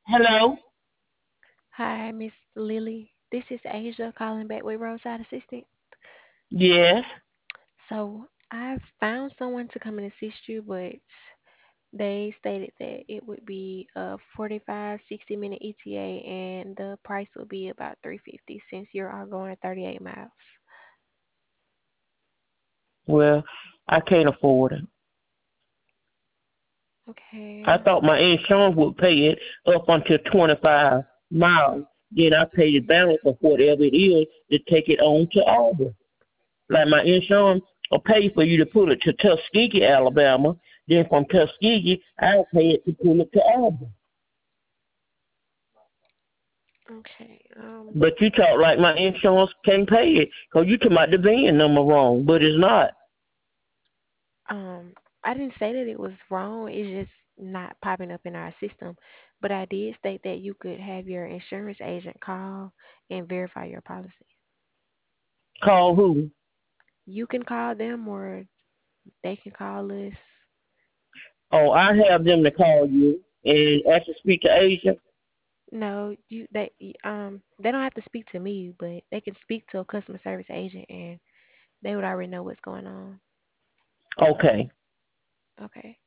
Hello? Hi, Miss Lily. This is Asia calling back with Roadside Assistant. Yes. So I found someone to come and assist you, but they stated that it would be a 45, 60-minute ETA and the price would be about 350 since you're all going at 38 miles. Well, I can't afford it. I Okay. thought my insurance would pay it up until 25 miles. Then I pay the balance of whatever it is to take it on to Auburn. Like my insurance will pay for you to pull it to Tuskegee, Alabama. Then from Tuskegee, I'll pay it to pull it to Auburn. Okay. But you talk like my insurance can't pay it because you talking about the VIN number wrong, but it's not. Um, I didn't say that it was wrong. It's just not popping up in our system. But I did state that you could have your insurance agent call and verify your policy. Call who? You can call them or they can call us. Oh, I have them to call you and ask to speak to Asia. No, they don't have to speak to me, but they can speak to a customer service agent and they would already know what's going on. Okay. Okay.